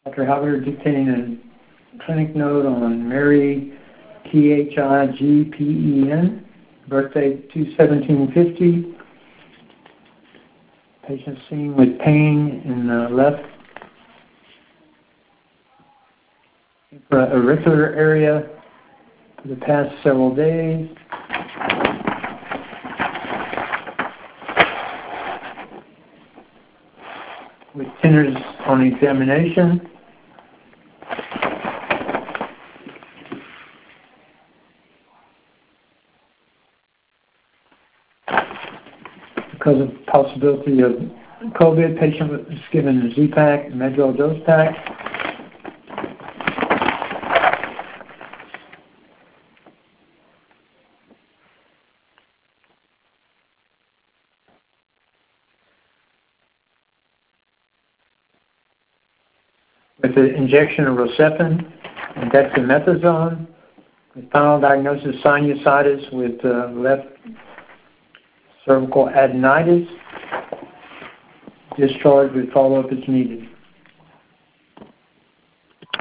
Dr. Halberg dictating a clinic note on Mary Thigpen, birthday 2/17/50. Patient seen with pain in the left auricular area for the past several days. With tenders on examination. Because of possibility of COVID, patient was given a Z-Pak, Medrol dose pack. With the injection of Rocephin and dexamethasone, with final diagnosis sinusitis with left cervical adenitis. Discharge with follow-up as needed.